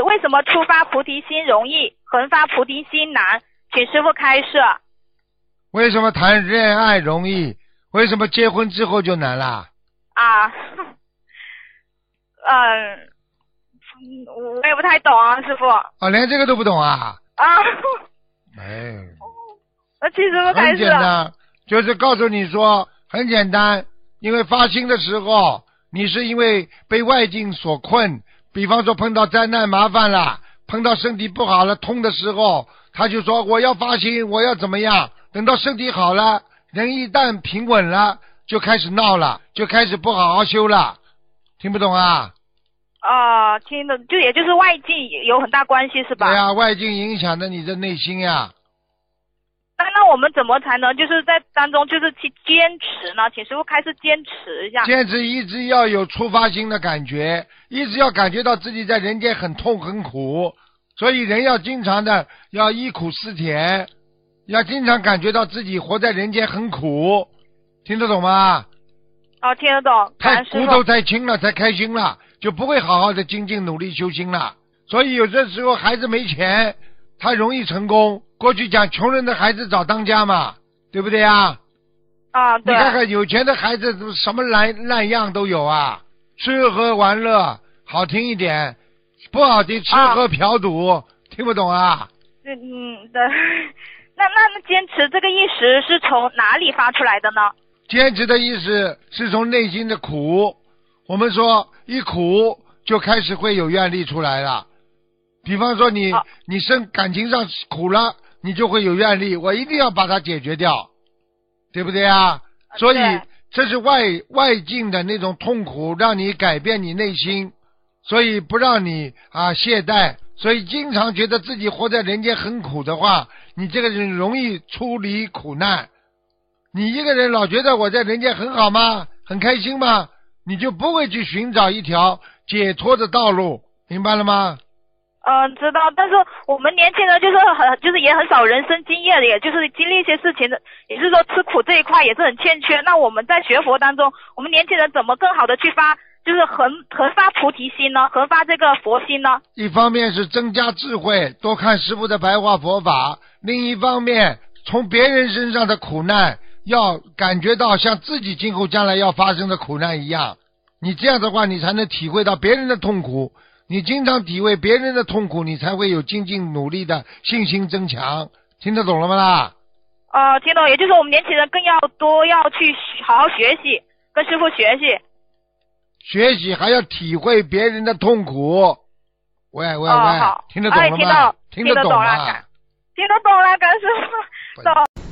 为什么触发菩提心容易，恒发菩提心难？请师父开示。 为什么谈恋爱容易？为什么结婚之后就难了？ 我也不太懂啊，师父。 连这个都不懂啊？哎， 那请师父开示。 很简单，就是告诉你说，很简单，因为发心的时候，你是因为被外境所困，比方说碰到灾难麻烦了，碰到身体不好了痛的时候，他就说我要发心，我要怎么样，等到身体好了，人一旦平稳了，就开始闹了，就开始不好好修了，听不懂啊？ 听得就也就是外境有很大关系是吧？ 对呀，外境影响着你的内心呀。 那我们怎么才能就是在当中就是去坚持呢？请师父开始坚持一下。坚持一直要有出发心的感觉，一直要感觉到自己在人间很痛很苦，所以人要经常的要忆苦思甜，要经常感觉到自己活在人间很苦，听得懂吗？ 听得懂。 太骨头太轻了才开心了，就不会好好的精进努力修心了。所以有的时候孩子没钱，他容易成功。过去讲穷人的孩子早当家嘛，对不对啊？对。你看看有钱的孩子什么烂样都有啊，吃喝玩乐好听一点，不好听吃喝嫖赌，听不懂啊？ 对。那坚持这个意识是从哪里发出来的呢？ 坚持的意思是从内心的苦，我们说一苦就开始会有愿力出来了。比方说你生感情上苦了，你就会有愿力，我一定要把它解决掉，对不对啊？所以这是外境的那种痛苦，让你改变你内心，所以不让你懈怠，所以经常觉得自己活在人间很苦的话，你这个人容易出离苦难。你一个人老觉得我在人间很好吗？很开心吗？你就不会去寻找一条解脱的道路，明白了吗？ 知道，但是我们年轻人就是也很少人生经验的，也就是经历一些事情的，也是说吃苦这一块也是很欠缺。那我们在学佛当中，我们年轻人怎么更好的去就是恒发菩提心呢？恒发这个佛心呢？一方面是增加智慧，多看师父的白话佛法；另一方面，从别人身上的苦难，要感觉到像自己今后将来要发生的苦难一样。你这样的话，你才能体会到别人的痛苦。你经常体会别人的痛苦，你才会有精进努力的信心增强。听得懂了吗啦？听懂，也就是我们年轻人更要去好好学习，跟师父学习还要体会别人的痛苦。喂，听得懂了吗？听得懂了，听得懂了，感师父懂。